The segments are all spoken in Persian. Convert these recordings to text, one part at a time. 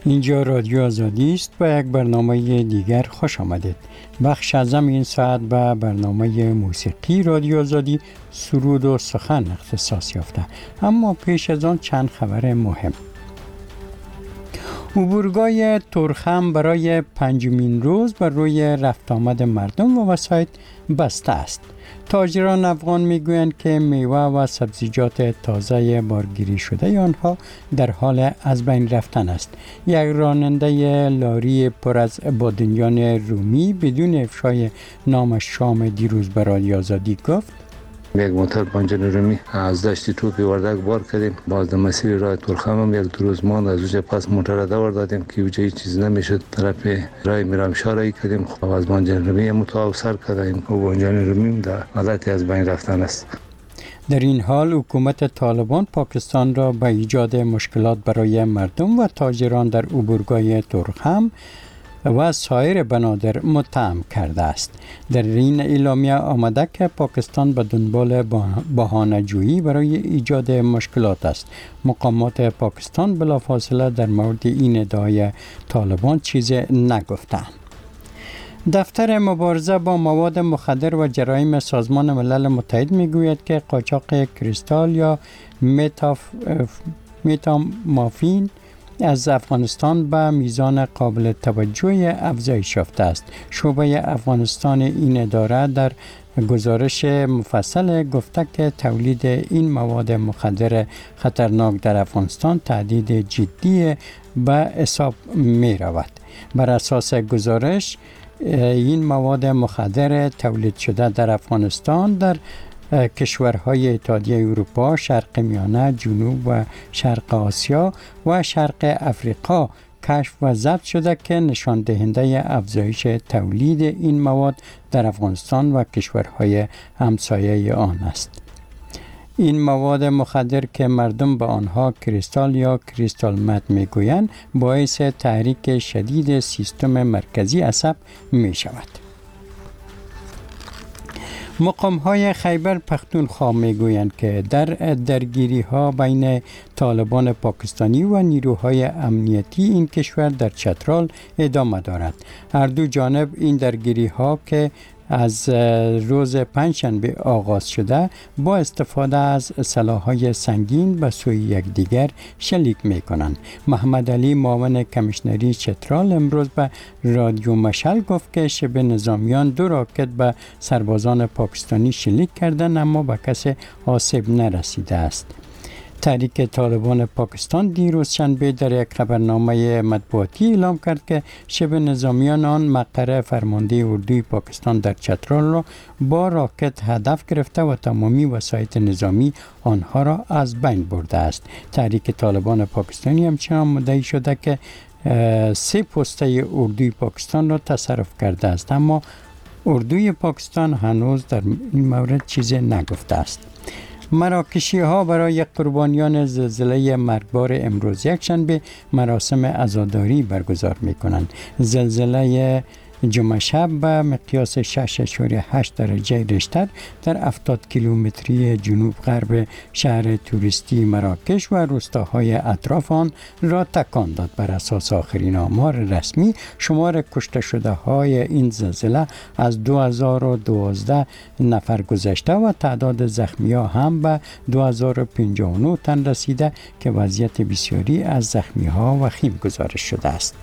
اینجا رادیو آزادی است و یک برنامه دیگر خوش آمدید. بخش ازم این ساعت به برنامه موسیقی رادیو آزادی سرود و سخن اختصاص یافته. اما پیش از آن چند خبر مهم. عبورگاه تورخم برای پنجمین روز بر روی رفت آمد مردم و وسایط بسته است. تاجران افغان میگویند که میوه و سبزیجات تازه بارگیری شده آنها در حال از بین رفتن است. یک راننده لاری پر از بادنجان رومی بدون افشای نامش شام دیروز به رادیو آزادی گفت: یک موتر بانجان رومی از دشت توپی وردک بار کردیم. باز در مسیر راه تورخم هم یک دو روز ماند، از اونجا پس موتر را دور دادیم که اونجا هیچ چیز نمیشد. طرف راه میرامشاه رایی کردیم. خب از بانجان رومی متوقف سر کردیم و بانجان رومی در حالتی از بین رفتن است. در این حال حکومت طالبان پاکستان را به ایجاد مشکلات برای مردم و تاجران در عبورگاه تورخم و سایر بنادر متهم کرده است. در این اعلامیه آمده که پاکستان به دنبال بهانه‌جویی برای ایجاد مشکلات است. مقامات پاکستان بلافاصله در مورد این ادعای طالبان چیزی نگفتند. دفتر مبارزه با مواد مخدر و جرایم سازمان ملل متحد میگوید که قاچاق کریستال یا متامورفین از افغانستان به میزان قابل توجه افزایش یافته است. شعبه افغانستان این اداره در گزارش مفصل گفته که تولید این مواد مخدر خطرناک در افغانستان تهدید جدی به حساب می رود. بر اساس گزارش این مواد مخدر تولید شده در افغانستان در کشورهای اتحادیه اروپا، شرق میانه، جنوب و شرق آسیا و شرق افریقا کشف و ضبط شده که نشان دهنده افزایش تولید این مواد در افغانستان و کشورهای همسایه آن است. این مواد مخدر که مردم به آنها کریستال یا کریستال مت میگویند باعث تحریک شدید سیستم مرکزی عصب می شود. مقام‌های خیبر پختونخوا میگویند که در درگیری‌ها بین طالبان پاکستانی و نیروهای امنیتی این کشور در چترال ادامه دارد. هر دو جانب این درگیری‌ها که از روز پنجشنبه آغاز شده با استفاده از سلاح‌های سنگین به سوی یکدیگر شلیک می‌کنند. محمد علی معاون کمیشنری چترال امروز به رادیو مشعل گفت که شبه نظامیان 2 راکت به سربازان پاکستانی شلیک کردند اما به کسی آسیب نرسیده است. تحریک طالبان پاکستان دیروز شنبه در یک خبرنامه مطبوعاتی اعلام کرد که شبه نظامیان آن مقر فرمانده اردوی پاکستان در چترال را با راکت هدف گرفته و تمامی وسایط نظامی آنها را از بین برده است. تحریک طالبان پاکستانی همچنان مدعی شده که 3 پسته اردوی پاکستان را تصرف کرده است، اما اردوی پاکستان هنوز در این مورد چیزی نگفته است. مراکشی ها برای قربانیان زلزله مرگبار امروز یکشنبه مراسم عزاداری برگزار می کنند. زلزله جمعه شب به مقیاس 6.8 درجه ریشتر در 70 کیلومتری جنوب غرب شهر توریستی مراکش و روستاهای اطراف آن را تکان داد. بر اساس آخرین آمار رسمی شمار کشته شده های این زلزله از 2012 نفر گذشته و تعداد زخمی ها هم به 2059 تن رسیده که وضعیت بسیاری از زخمی ها وخیم گزارش شده است.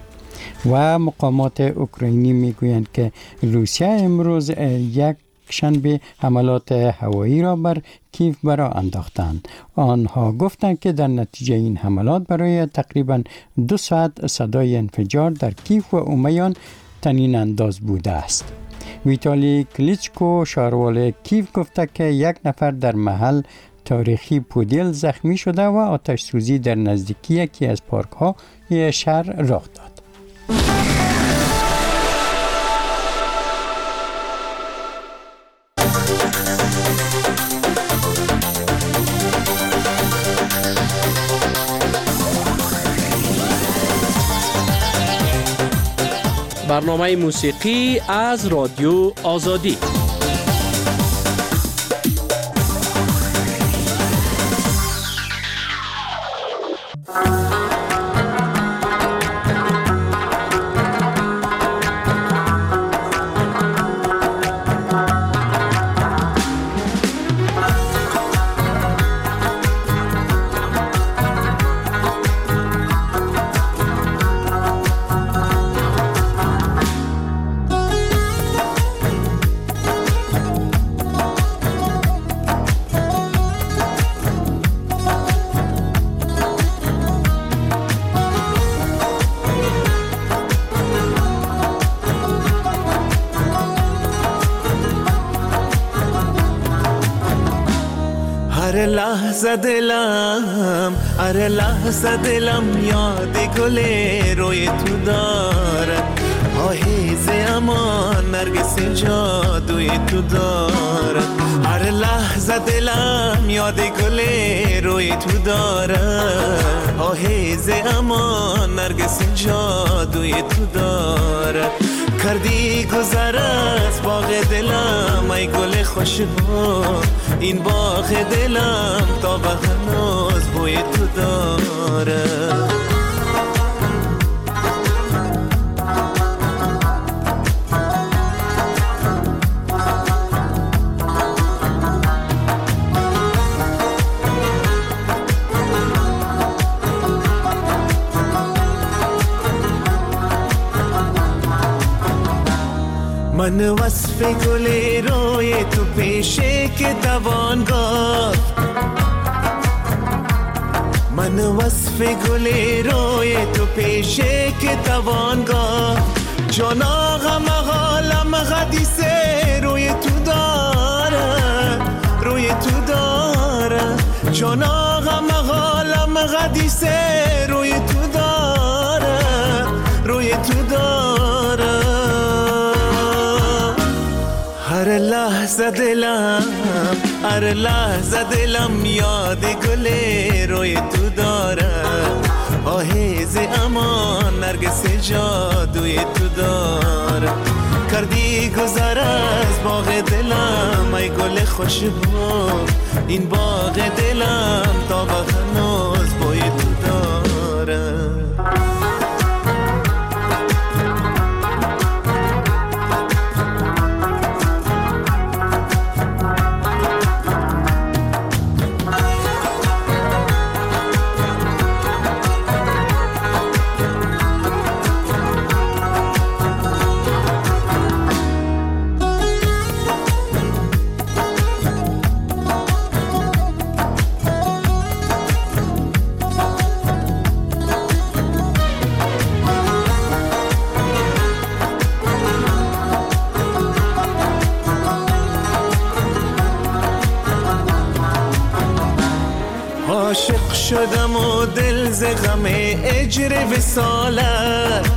و مقامات اوکراینی میگویند که روسیه امروز یک شنبه حملات هوایی را بر کیف برا انداختند. آنها گفتند که در نتیجه این حملات برای تقریباً 2 ساعت صدای انفجار در کیف و اومیان طنین انداز بوده است. ویتالی کلیچکو شهروال کیف گفته که 1 نفر در محل تاریخی پودیل زخمی شده و آتش سوزی در نزدیکی یکی از پارک ها شهر رخ داد. برنامه موسیقی از رادیو آزادی. هر لحظه دلم یاد گل روی تو دارد، آهیز امان نرگس جادوی تو دارد. هر لحظه دلم یاد گل روی تو دارد، آهیز امان نرگس جادوی تو دارد. کردی گذر از باغ دلم ای گل خوشبو، این باغ دلم تا به هنوز بوی تو دارد. من وصف گل روی تو پیشه که توان گفت، من وصف گل روی تو پیشه که توان گفت. جان آقا مقالم حدیثه روی تو داره، روی تو داره. جان آقا مقالم حدیثه روی تو داره، روی تو داره. هر لحظه دلم یاد گل روی تو داره، آهیز امان نرگس جادوی تو داره. کردی گذر از باغ دلم ای گل خوشبو، این باغ دلم تا به هنوز بوی تو داره. عاشق شدم و دل ز غم اجر وصالت،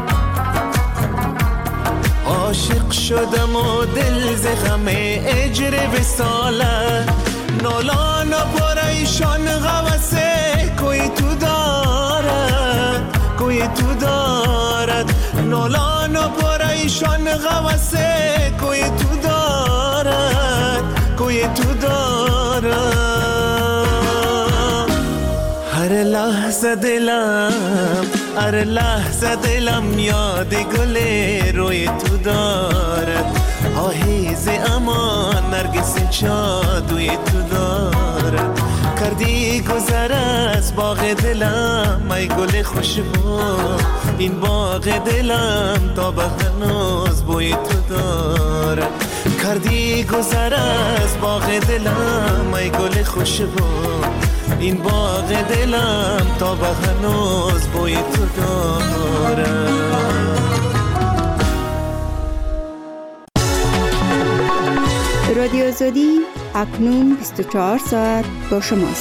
عاشق شدم و دل ز غم اجر وصالت. نالان و پریشان غوثه کوی تو دارد، کوی تو دارد. نالان و پریشان غوثه کوی تو دارد، کوی تو دارد. هر لحظه دلم یاد گل روی تو دارد، آهیز امان نرگس جادوی تو دارد. کردی گذر از باغ دلم ای گل خوشبو، این باغ دلم تا به هنوز بوی تو دارد. کردی گذر از باغ دلم ای گل خوشبو، این باغ دلم تا به هنوز بوی تو داره. رادیو آزادی اکنون 24 ساعت با شماست.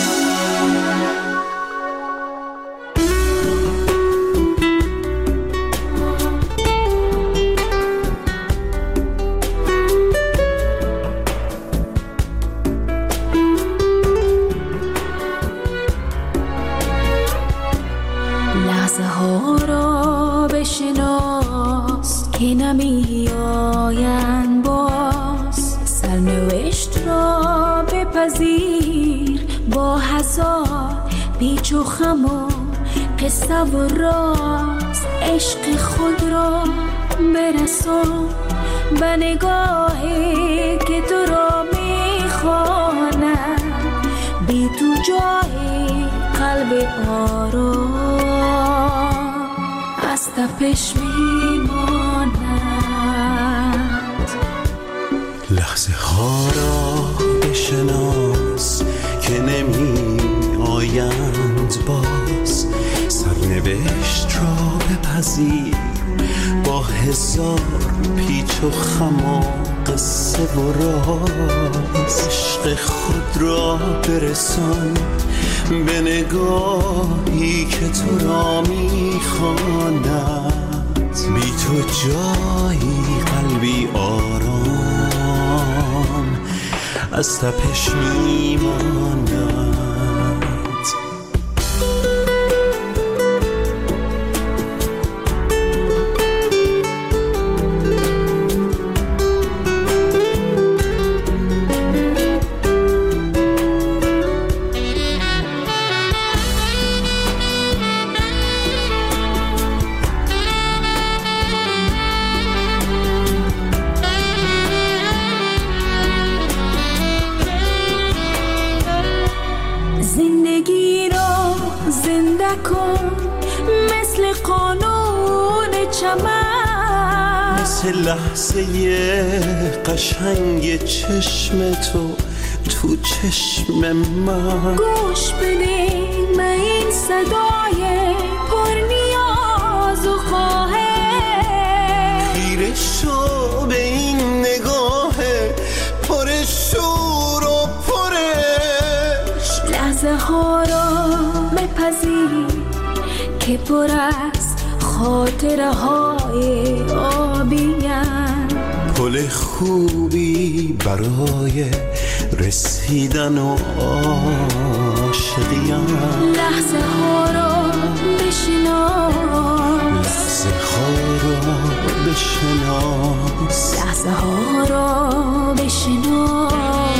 که نمی آیند باز، سرنوشت را بپذیر با هزار پیچ و خم و قصه و راز. عشق خود را برسان به نگاهی که تو را می خواند، بی تو جای قلب آرام از تپش می ماند. لحظه ها را بشناس که نمی آیند باز، سرنوشت را بپذیر با هزار پیچ و خم و قصه و راز، عشق خود را برسان به نگاهی که تو را میخواند. بی تو جایی قلبی آرام از تپش میماند. زندگی را زنده کن مثل قانون چمن، مثل لحظه قشنگ چشم تو تو چشم من. گوش بده به این صدای پر نیاز و خواهش، خیره شو به این نگاه پر شور و پرش. لحظه ها را بپذیر که پر از خاطره های آبی‌اند. پل خوبی برای رسیدن و عاشقی‌ام. لحظه ها را بشناس، لحظه ها را بشناس، لحظه ها را بشناس.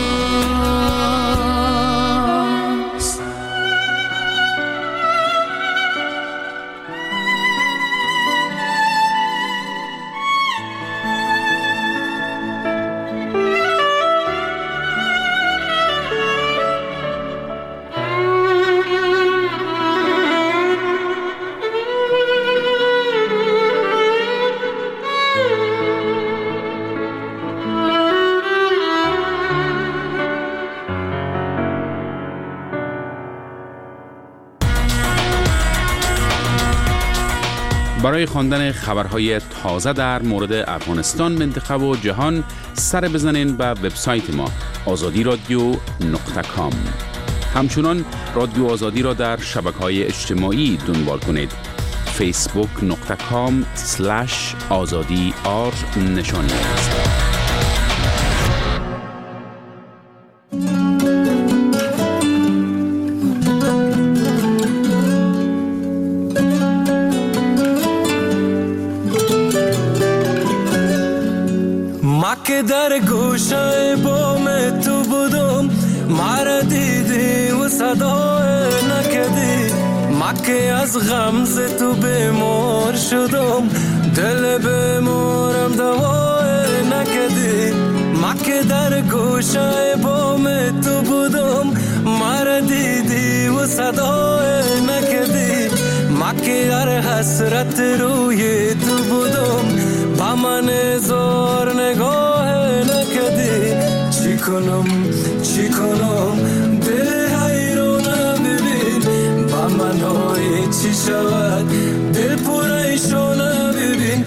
برای خواندن خبرهای تازه در مورد افغانستان، منطقه و جهان سر بزنین به وبسایت ما azadi.radio.com. همچنان رادیو آزادی را در شبکه‌های اجتماعی دنبال کنید. facebook.com/azadi_r نشانی است. که در گوشه بام تو بودم، مرا دیدی و صدا نکردی. من که از غمز تو بیمار شدم، دل بیمارم دوا نکردی. من که در گوشه بام تو بودم، مرا دیدی و صدا نکردی. من که در حسرت روی تو بودم، با من زار نگاه نکردی. چی کنم دل حیرانم ببین، با من های چی شود دل پریشانم ببین.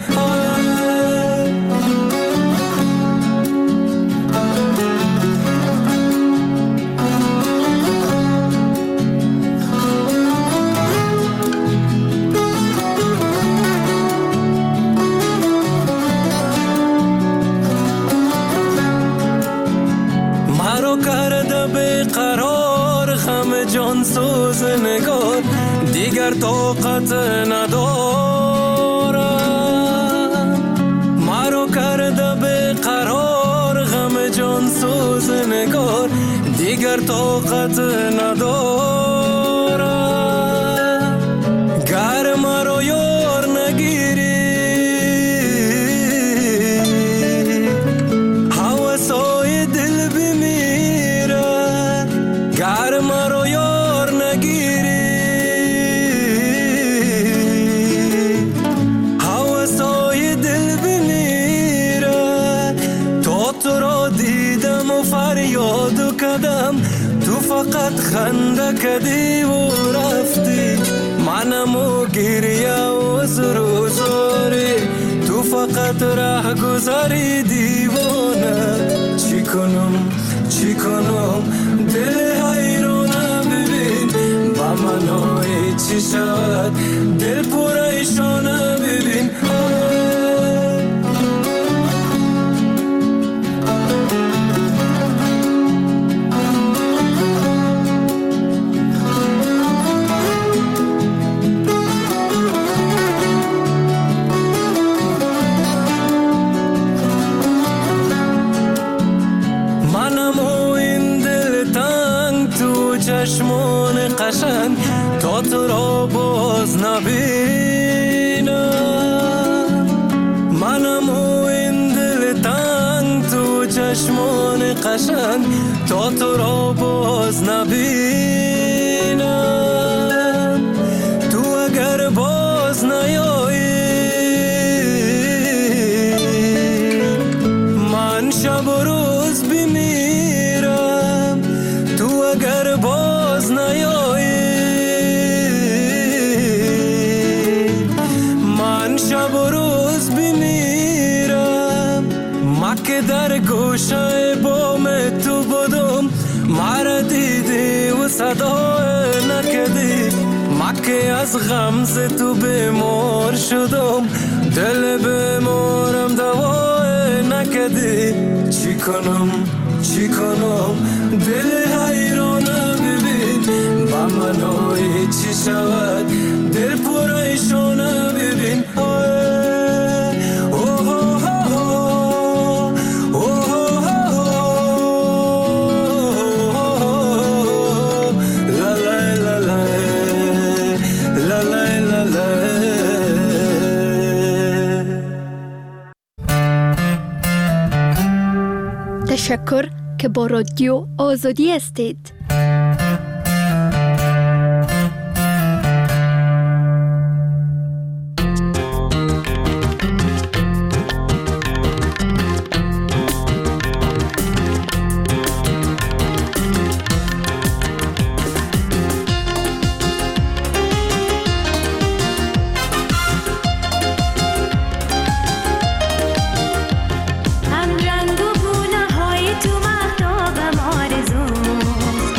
جان سوز نگار دیگر طاقت ندارم. مرا کرده به قرار غم جان سوز نگار دیگر طاقت ندارم. گر مرا یار نگیری هوسای دل بمیره. گر مرا تو فقط خنده کردی و رفتی، منمو گریه و زروزاری. تو فقط ره گذاری دیوانه. چی کنم دل حیرانه ببین با منای چی شد دل پریشانه ببین. چشمان قشنگ تا تو را باز نبینم. منم و این دل تنگ تو چشمان قشنگ تا تو را باز نبینم. تو اگر باز نیایی من شب و روز بمیرم. تو اگر باز نیایی من شب و روز بمیرم. ما که در گوشه بام تو بودم مرا دیدی و صدا نکدی. ما که از غمز تو بیمار شدم دل بیمارم دوا نکدی. چی کنم دل حیرانه ببین با منای چی شود دل پریشانه ببین. تشکر که با رادیو آزادی هستید. هم رنگ و گونه های تو مهتابم آرزوست.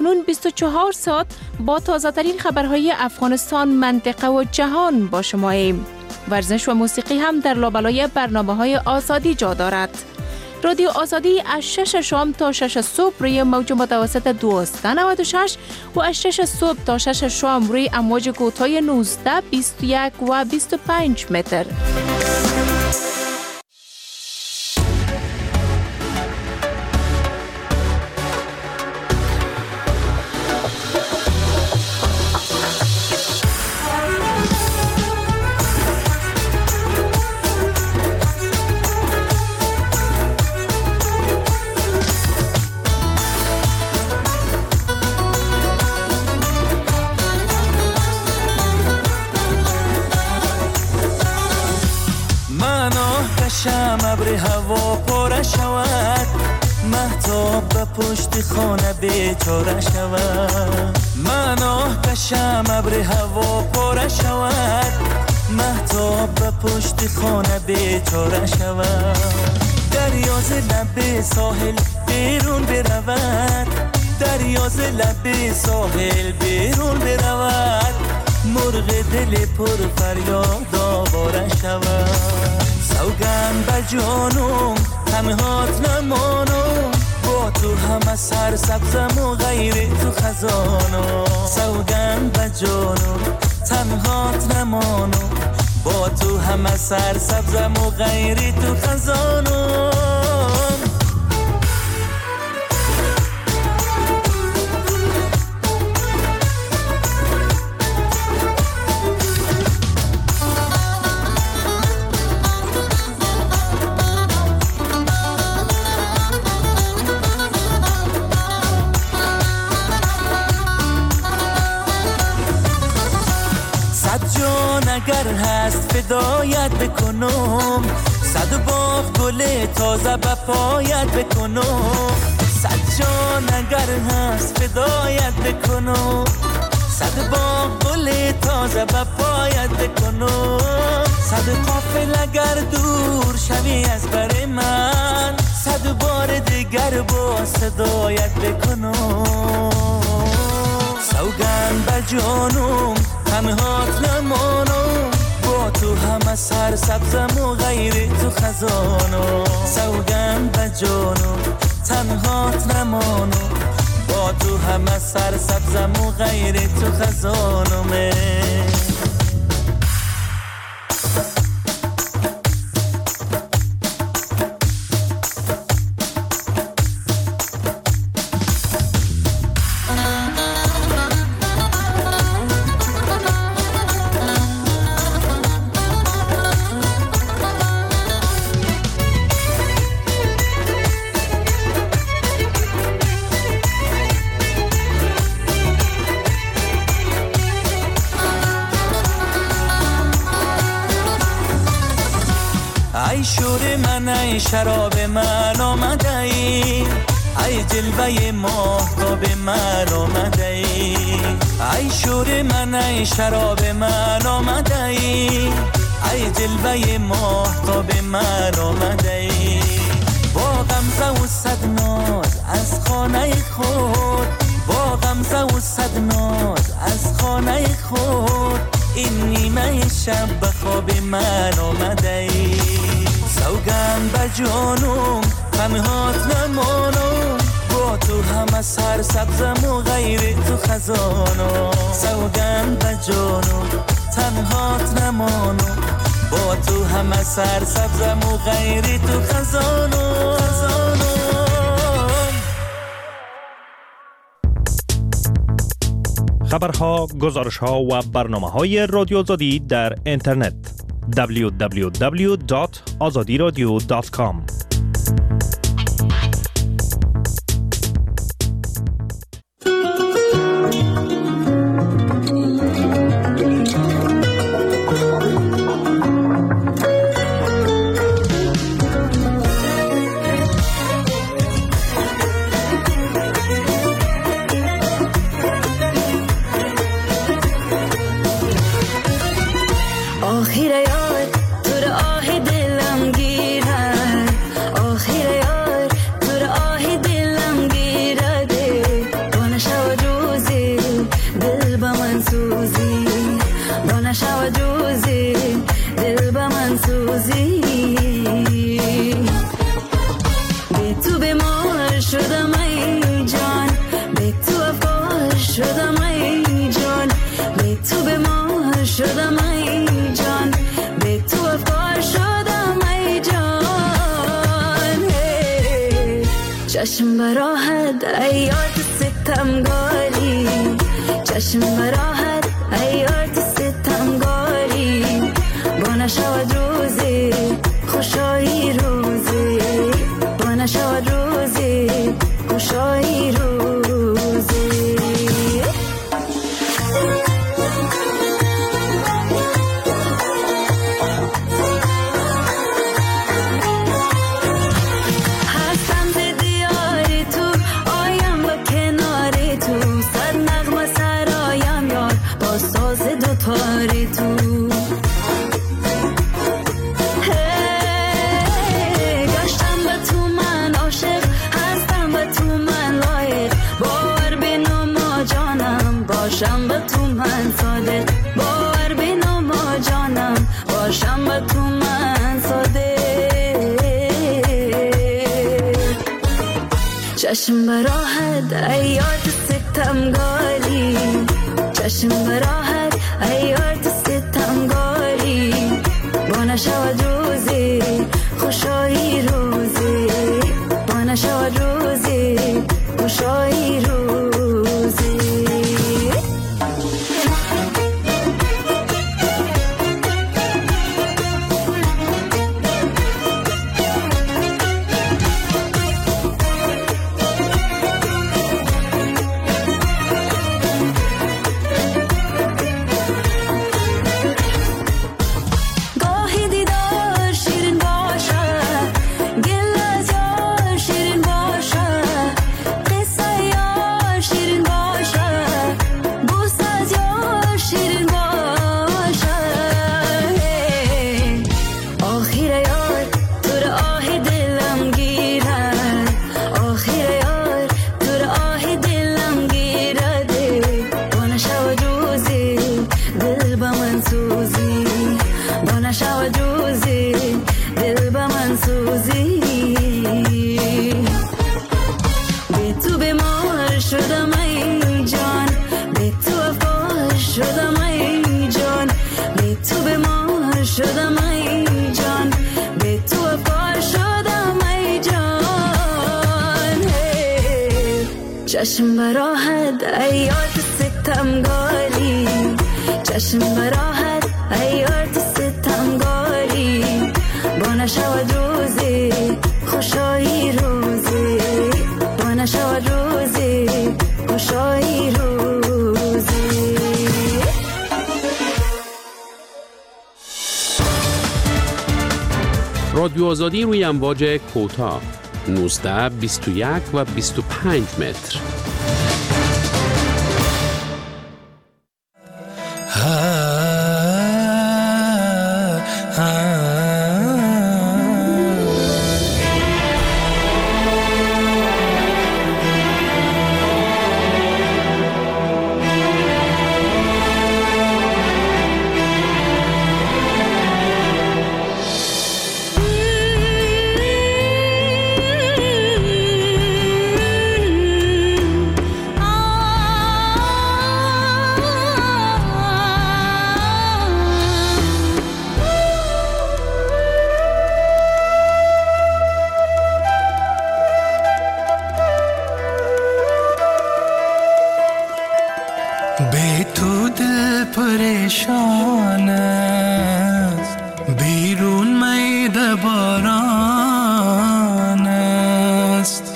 اکنون 24 ساعت با تازه ترین خبرهای افغانستان، منطقه و جهان با شماییم. ورزش و موسیقی هم در لابلای برنامه‌های آزادی جا دارد. رادیو آزادی از 6 شام تا 6 صبح روی موج متوسط 1296 و از 6 صبح تا 6 شام روی امواج کوتاه 19، 21 و 25 متر. ابر هوا پاره شود، مهتاب به پشت خانه بیچاره شود. من آه کشم ابر هوا پاره شود، مهتاب به پشت خانه بیچاره شود. دریا ز لب ساحل بیرون برود، دریا ز لب ساحل بیرون برود. مرغ دل پر فریاد آواره شود. سوگند به جانم تنهات نمانم، با تو همه سر سبزم و غیر تو خزانم. سوگند به جانم تنهات نمانم، با تو همه سر سبزم و غیر تو خزانم. اگر هست فدایت بکنم، صد باغ گل تازه به پایت بکنم. صد جان اگر هست فدایت بکنم، صد باغ گل تازه به پایت بکنم. صد قافل اگر دور شوی از بر من، صد بار دیگر با صدایت بکنم. سوگند به جانم تنهات نمانم، با تو همه سر سبزم و غیر تو خزانم. سوگند به جانم تنهات نمانم، با تو همه سر سبزم و غیر تو خزانم. ای شور من ای شراب من آمده ای، ای جلوه ماهتاب من آمده ای. ای شور من ای شراب من آمده ای، ای جلوه ماهتاب من آمده ای. با غمزه و صد ناز از خانه خود، با غمزه و صد ناز از خانه خود. این نیمه شب به خواب من آمده ای. سوگند به جانم تنهات نمانم، با تو همه سر سبزم و غیر تو خزانم. سوگند به جانم تنهات نمانم، با تو همه سر سبزم و غیر تو خزانم. خبرها، گزارشها و برنامه‌های رادیو آزادی در اینترنت www.azadiradio.com. آخر یاد تو آه دلم گیرد، آخر چشم براهد ایاد ستمگاری، چشم براهد ایاد ستمگاری، با نشود روزی خوشایی روزی، با نشود روزی خوشایی روزی. باشم به تو من صادق، باور بینم ما جانم، باشم به تو من صادق. چشم براهد ایاد ستمگاری، چشم براهد ایاد ستمگاری، با نشود روزی خوشایی روزی، با نشود روزی خوشایی روزی. چشم براهد ایاد ستمگاری، چشم براهد ایاد ستمگاری، با نشود روزی خوشایی روزی، با نشود روزی خوشایی روزی. رادیو آزادی روی امواج کوتاه 19، 21 و 25 متر. بی تو دل پریشان است، بیرون میده باران است.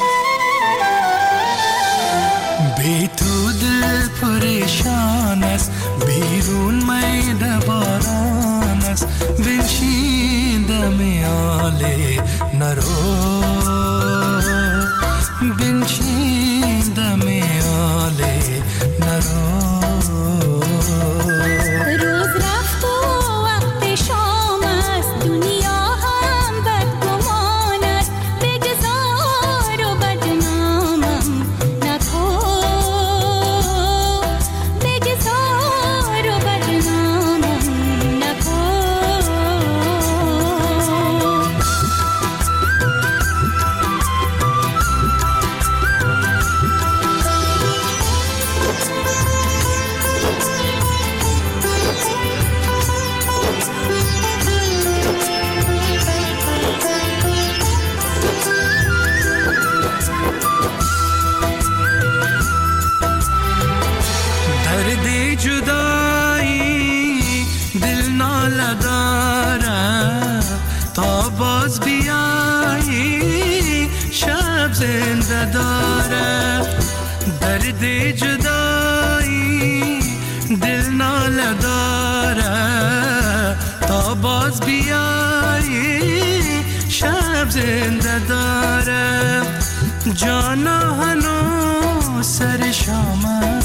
بی تو دل پریشان است، بیرون میده باران است. بنشینده میاله نرو، بنشینده میاله نرو. باز بیایی شب زنده داره، درد جدایی دل ناله داره. تا باز بیایی شب زنده داره، جانا هنو سر شامه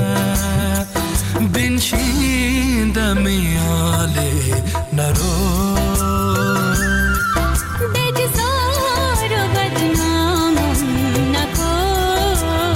بنشین دمی حاله نرو. بگذار و بدنامم نکن،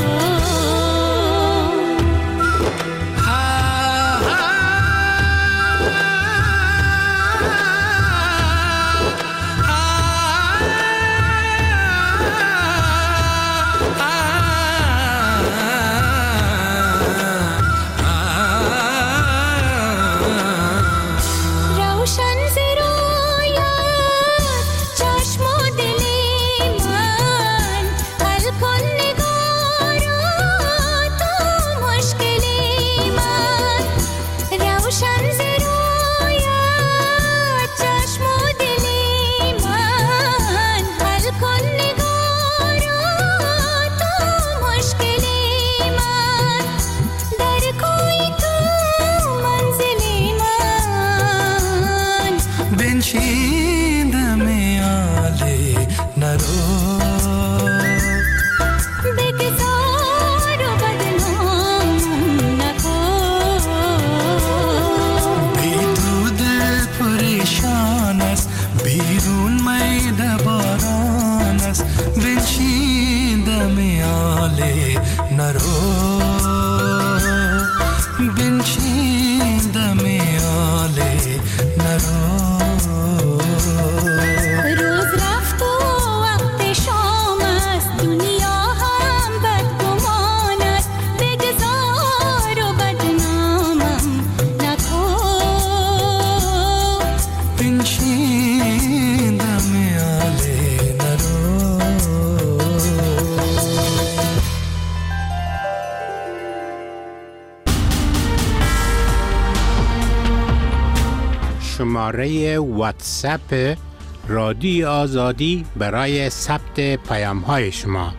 شماره واتساپ رادیو آزادی برای ثبت پیام‌های شما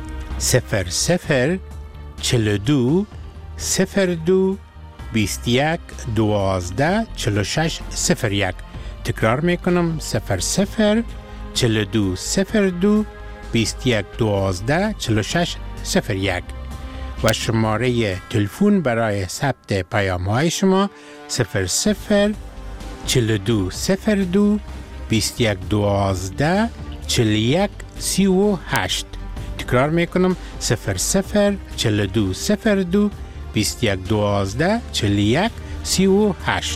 00 42 02 21 12 46 01. تکرار میکنم 00 42 02 21 12 46 01 و شماره تلفن برای ثبت پیام‌های شما 00 42 02 21 12 41 38. تکرار میکنم 00 42 02 21 12 41 38.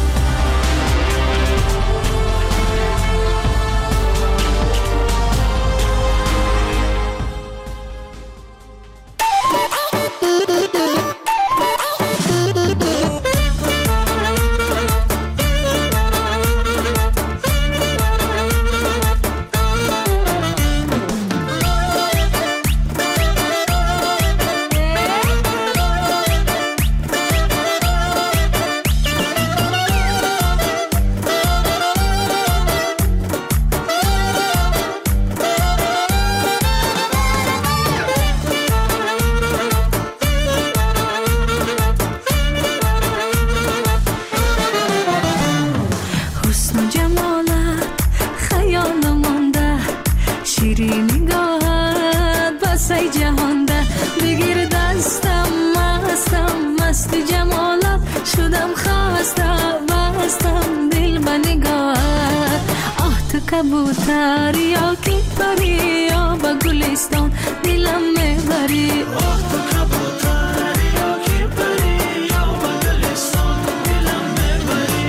کبوتر یا کی پری یا با گلستان دلم میبری. آه تو کبوتر یا کی پری یا با گلستان دلم میبری.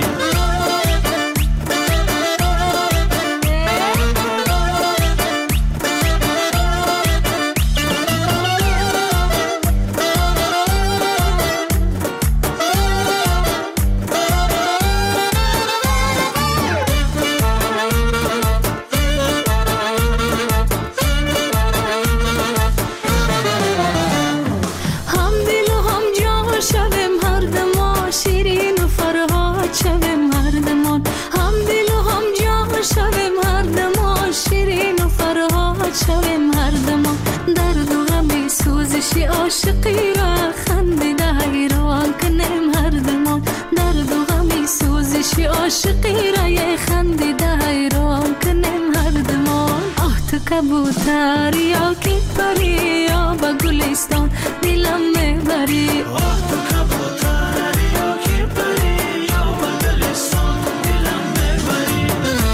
عاشقی را خندیده حیران کنیم هر دمان، درد و غمی سوزش عاشقی را یه خندیده حیران کنیم هر دمان. آه تو کبوتر یا کی پری یا با گلستان دلم میبری، آه تو کبوتر یا کی پری یا با گلستان دلم میبری.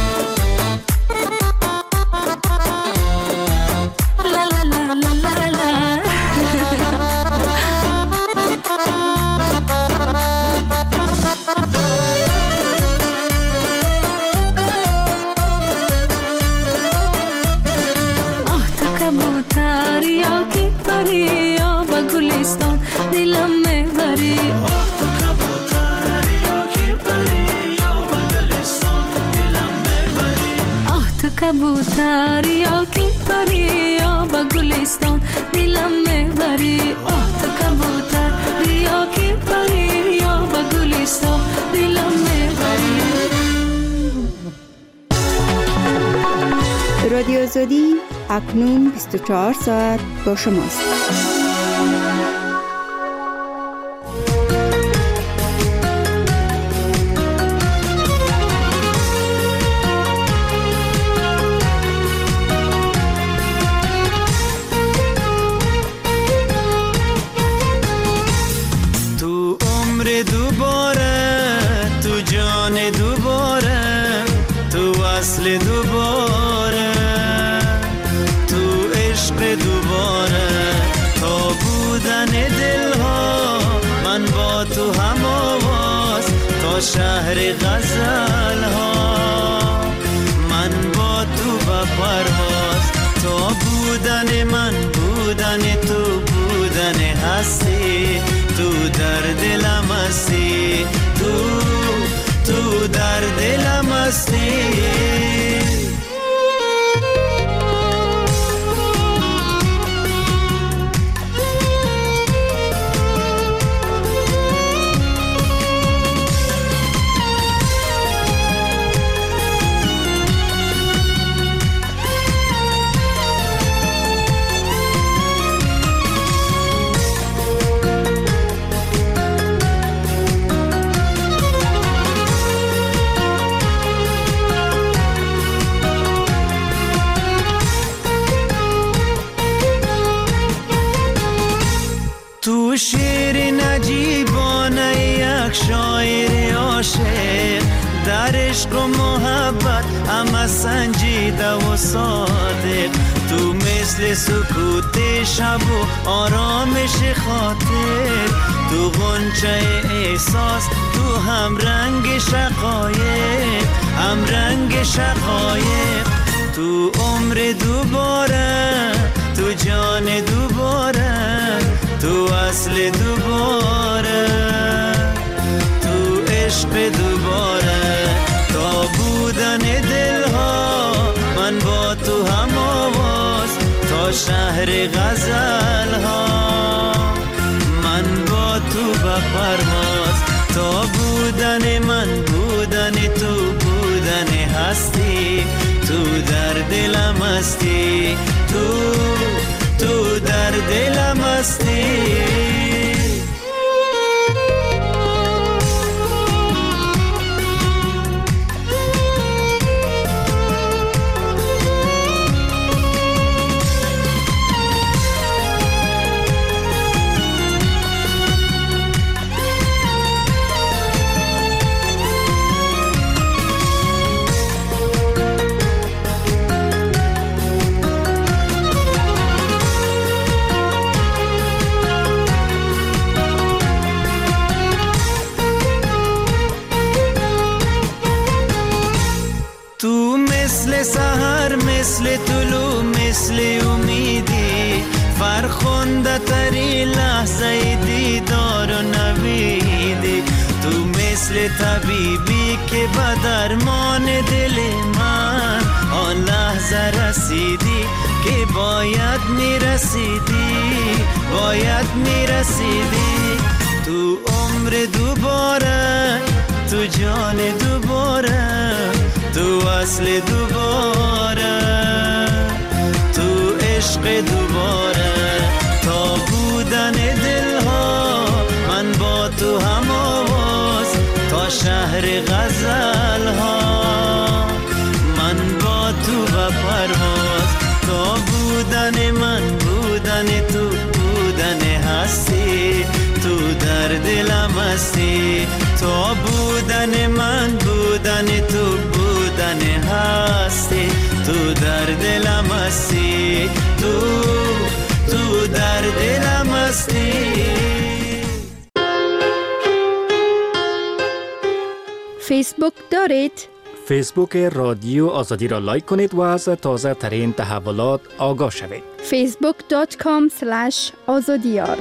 لا لا لا لا لا کبوتر یا کی پری یا با گلستان دلم میبری، آه تو کبوتر یا کی پری یا با گلستان دلم میبری، آه تو کبوتر یا کی پری یا با گلستان دلم میبری، آه تو کبوتر یا کی پری یا با گلستان دلم میبری. رادیو آزادی اکنون 24 ساعت با شماست. تو عمر دوباره، تو جان دوباره، تو وصل دوباره، دوباره تا بودن دلها من با تو هم آواز، تا شهر غزل ها من با تو با پرواز، تا بودن من بودن تو بودن هستی، تو در دلم هستی، تو در دلم هستی. تو شعر نجیبانه یک شاعر عاشق، در عشق و محبت همه سنجیده و صادق، تو مثل سکوت شب و آرامش خاطر، تو غنچه احساس، تو هم رنگ شقایق، هم رنگ شقایق، تو عمر دوباره، تو جان دوباره، تو اصل دوباره، تو عشق دوباره، تا بودن دلها من با تو هم آواز، تا شهر غزل ها من با تو با پرواز، تا بودن من بودن تو بودن هستی، تو در دلم هستی، تو در دلم هستی. سحر مثل طلوع مثل امیدی، فرخنده تری لحظه دیدار و نویدی، تو مثل طبیبی که به درمان دل من آن لحظه رسیدی که باید میرسیدی، تو عمر دوباره، تو جان دوباره، تو اصل دوباره، تو عشق دوباره، تا بودن شهر غزل ها، من با تو و پرواز، تا بودن من بودن تو بودن هستی، تو در دلم هستی، تا بودن من بودن تو بودن هستی، تو در دلم هستی، تو در دلم هستی. فیسبوک دارید؟ فیسبوک رادیو آزادی را لایک کنید و از تازه ترین تحولات آگاه شوید. facebook.com/azadiyar.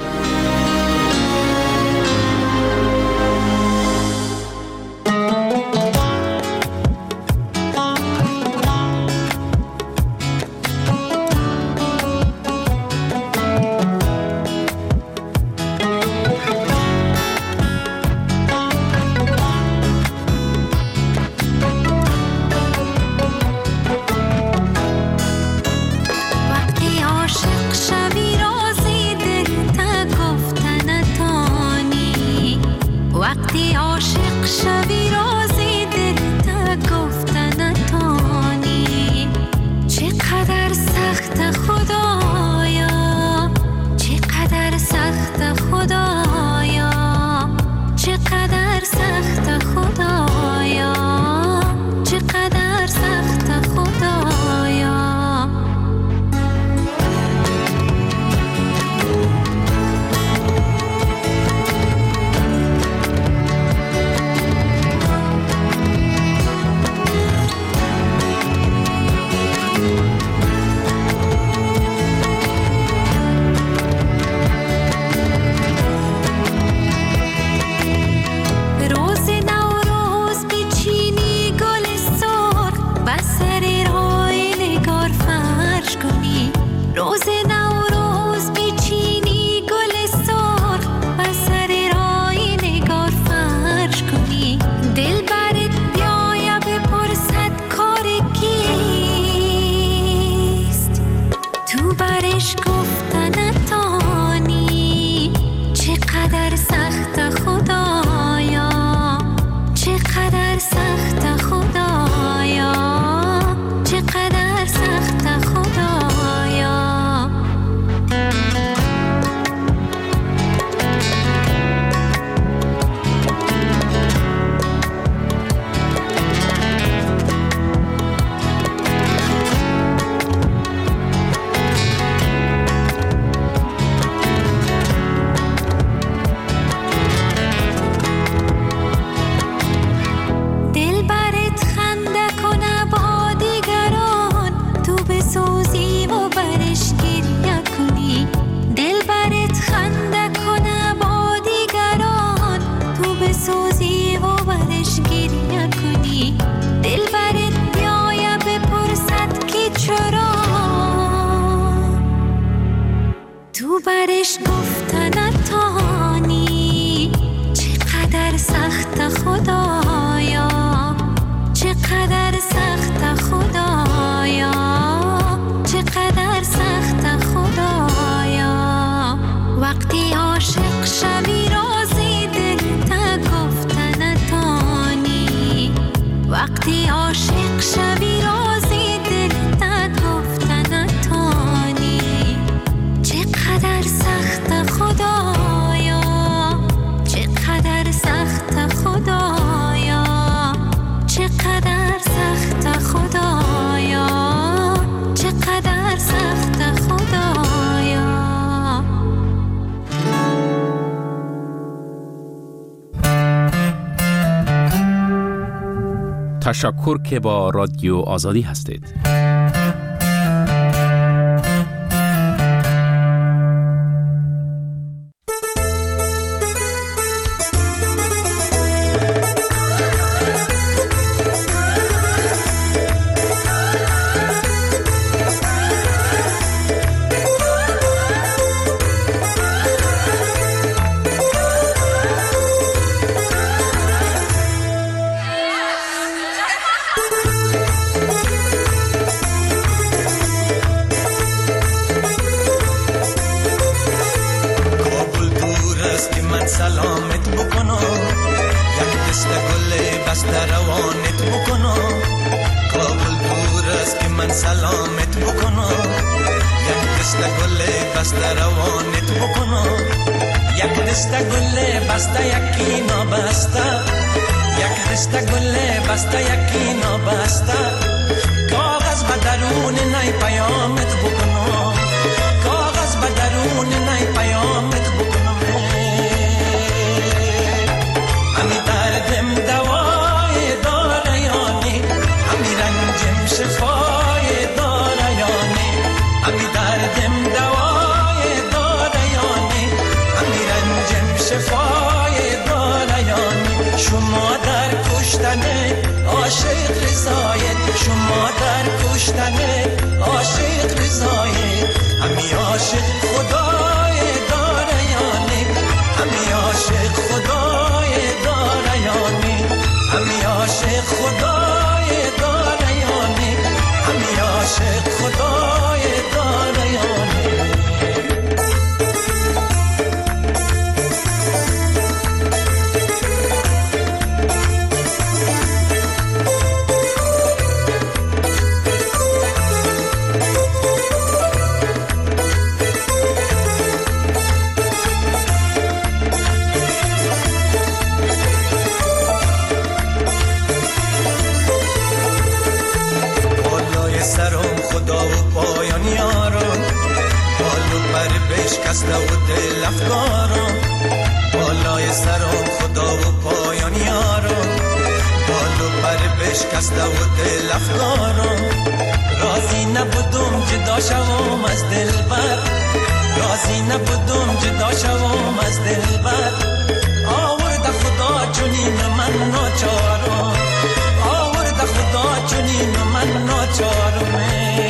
برش گفتن تانی چقدر سخت خدایا، چقدر سخت خدایا، چقدر سخت خدایا. وقتی عاشق شوی رازی دل تا گفتن تانی، وقتی عاشق شوی رازی دل تا گفتن تانی. چقدر سخت خدایا، چقدر سخت خدایا، چقدر سخت خدایا، چقدر سخت خدایا. تشکر که با رادیو آزادی هستید. من سلامت بکنم، یک دست گل بسته روانت بکنم، یک دست گل بسته یکی نابسته، یک دست گل بسته یکی نابسته، کاغذ به درون نی پیامت بکنم، کاغذ به درون نی پیامت بکنم. همی دردم دوای داره یانی، همی رنجم شفای داره یانی، همی دردم دوای داره یانی، همی رنجم شفای داره یانی. شما در کشتن عاشق رضایت، شما در کشتن عاشق رضایت، همی عاشق خدای داره یانی، همی عاشق خدای داره یانی، همی عاشق خدای داره یانی، همی عاشق خدای داره یانی. خدا و پایان یارم، بالو پر بشکسته و دل افکارم، بالای سرم خدا و پایان یارم، بالو پر بشکسته و دل افکارم. راضی نبودم جدا شوم از دلبر، راضی نبودم جدا شوم از دلبر، آورد خدا چنین من ناچارم، آورد خدا چنین من ناچارم.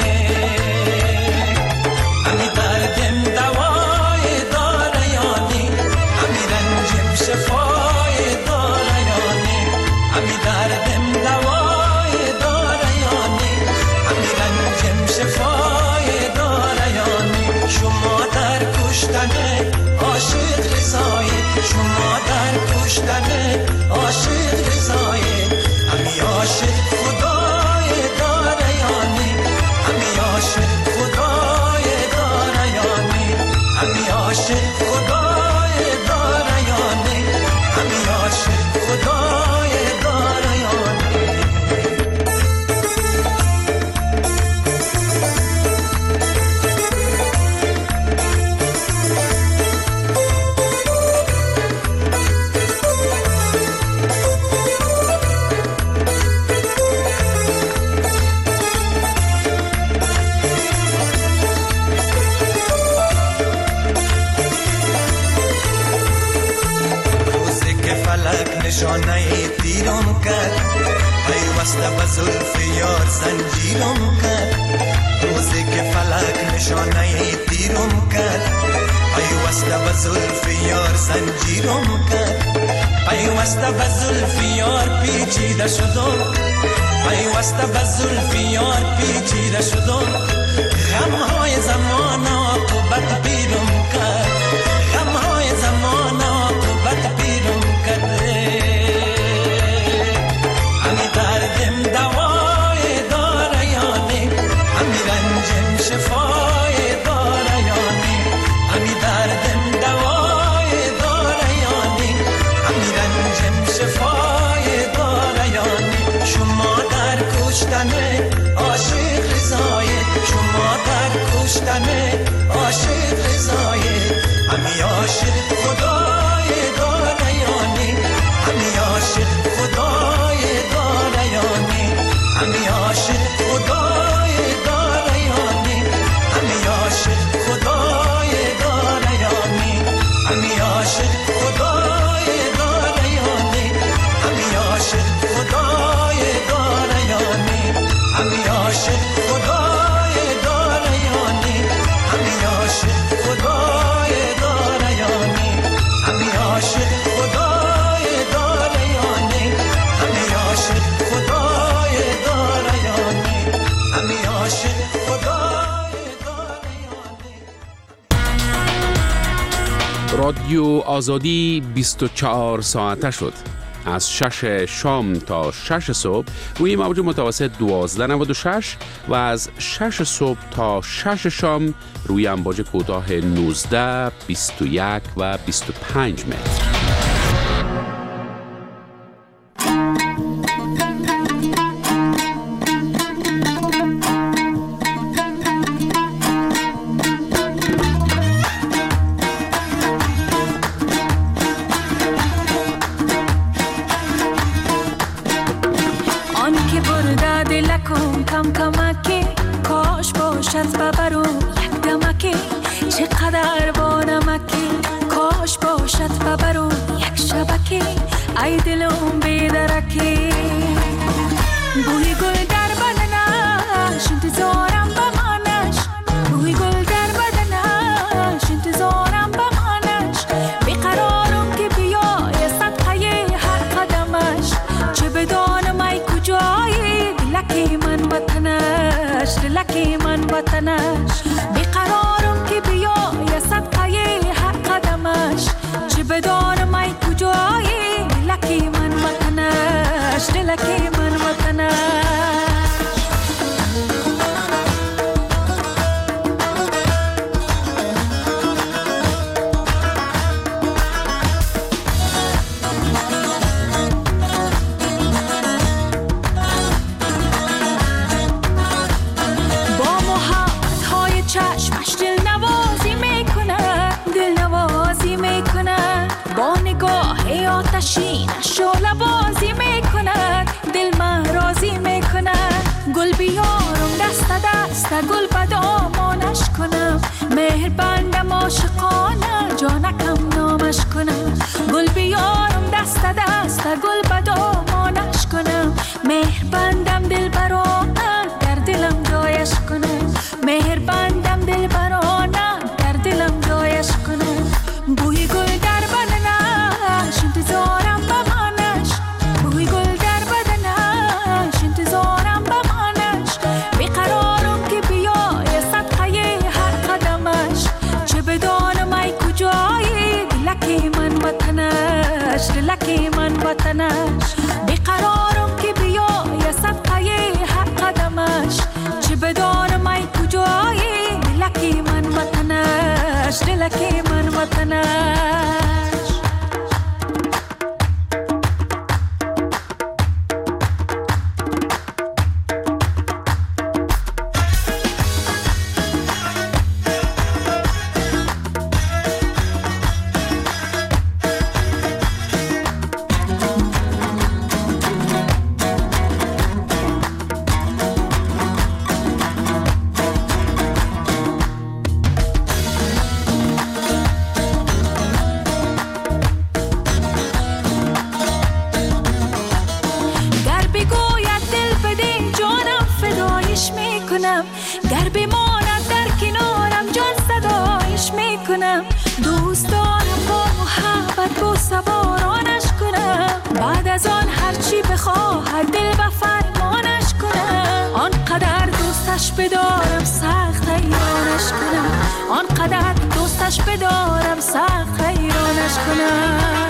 همی دردم دوای داره یانی، همی رنجم شفای داره یانی، همی دردم دوای داره یانی، همی رنجم شفای داره یانی. شما در کشتن عاشق رضایت، شما در کشتن عاشق رضایت، همی عاشق خدای داره یانی، همی عاشق خدای داره یانی، همی عاشق خدای داره یانی، همی عاشق خدای داره یانی. نشانه تیرم کرد، پیوسته به زلف یار زنجیرم کرد، روزی که فلک نشانه تیرم کرد، پیوسته به زلف یار زنجیرم کرد، پیوسته به زلف یار پیچیده شدم، پیوسته به زلف یار پیچیده شدم. غمهای زمان عاقبت پیرم کرد، غمهای زمان عاقبت پیرم کرد. همی دردم دوای داره یانی، همی رنجم شفای داره یانی، همی دردم دوای داره یانی، همی رنجم شفای داره یانی. شما در کشتن عاشق رضایت، شما در کشتن عاشق رضایت، همی عاشق خدای داره یانی، همی عاشق خدای داره یانی، همی عاشق خدای داره یانی، همی عاشق خدای داره یانی، همی عاشق خدای داره یانی، همی عاشق خدای داره یانی، همی عاشق خدای داره یانی، همی عاشق خدای داره یانی، همی عاشق خدای داره یانی، همی عاشق خدای داره یانی، همی عاشق خدای داره یانی. رادیو آزادی 24 ساعته شد. از 6 شام تا 6 صبح روی موج متوسط 1296 و از 6 صبح تا 6 شام روی امواج کوتاه 19، 21 و 25 متر. چقدر با نمکی کاش باشد و برو یک شبکی ای دلم بیدرکی بوی گل در بدنش انتظارم بمانش بوی گل در بدنش انتظارم بمانش بیقرارم که بیای صدقه هر قدمش چه بدانم ای کجایی دلکی من وطنش دلکی من وطنش بیقرارم که بیای صدقه هر قدمش چه بدانم ای کجایی دلکی من وطنش دلکی من وطنش شعله بازی میکنه دل من راضی میکنه گل بیارم دست دست گل بدامانش کنم مهر بندم عاشقانه جانکم نامش کنم گل بیارم دست دست گل بدامانش کنم مهر بندم دل برانه در دلم جایش کنم مهر بندم دل برانه در دلم جایش کنم بوی گل در بدنش انتظارم بمانش بوی گل در بدنش انتظارم بمانش بیقرارم که بیای صدقه هر قدمش چه بدانم ای کجایی دلکی من وطنش دلکی من وطنش بیقرارم که بیای صدقه هر قدمش چه بدانم ای کجایی دلکی من وطنش دلکی من وطنش گر بماند در کنارم جان صدایش میکنم دوست دارم با محبت با سوارانش کنم بعد از آن هرچی بخواهد دل و فرمانش کنم آنقدر دوستش بدارم سخت حیرانش کنم آنقدر دوستش بدارم سخت حیرانش کنم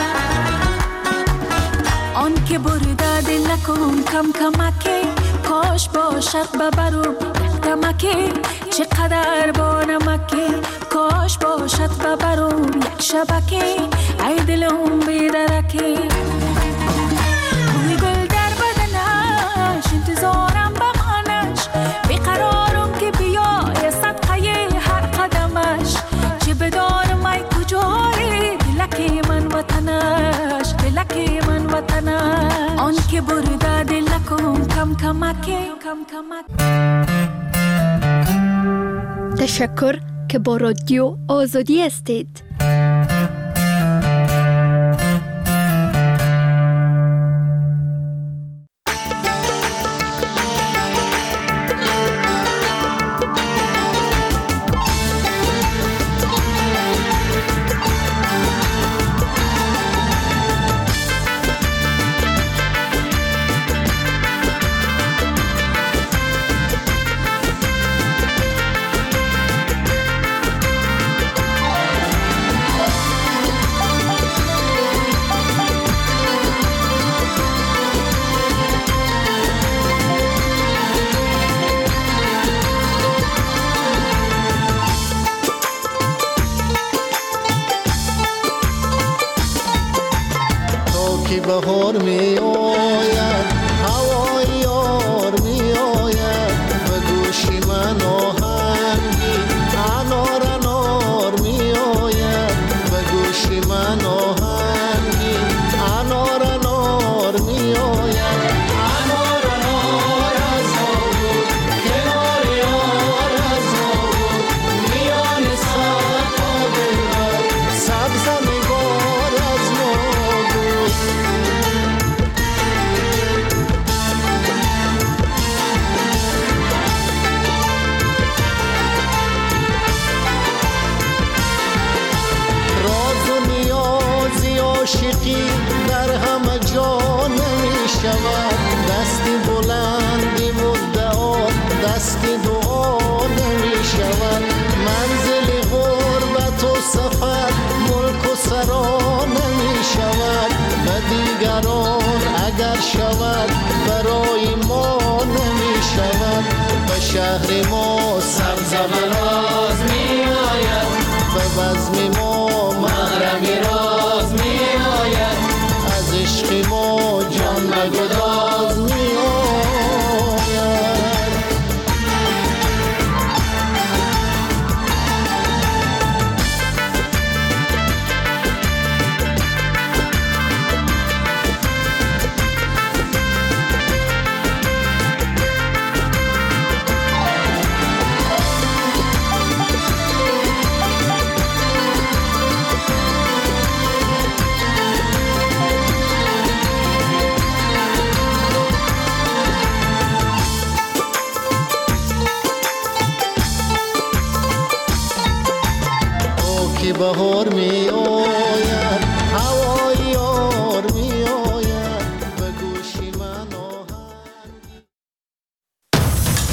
آن که برده دل نکن کم کمکی کاش باشد ببرم دمکی چقدر با نمکی کاش باشد ببرم یک شبکی ای دلم بیدرکی بوی گل در بدنش انتظارم بمانش بیقرارم که بیای صدقه هر قدمش چه بدانم ای کجایی دلکی من وطنش دلکی من وطنش آن که برده دل نکن کم کمکی تشکر که با رادیو آزادی هستید. بهار می آید هوای یار می آید به گوشی من آهنگی انار انار می آید به گوشی من آهنگی انار انار می آید انار انار از نبود کنار یار از نبود میان سر تا دلبر سبز نگار از نبود راز و نیازی عاشقی در همه جا نمی شود دستی بلندی مدعا دستی دعا نمی شود منزل غربت و سفر ملک و سرا نمی شود به دیگران اگر شود برای ما نمی شود به شهر ما سبزه راز می آید به بزم ما محرمی راز می آید از عشق ما جان به گداز می آید بهار می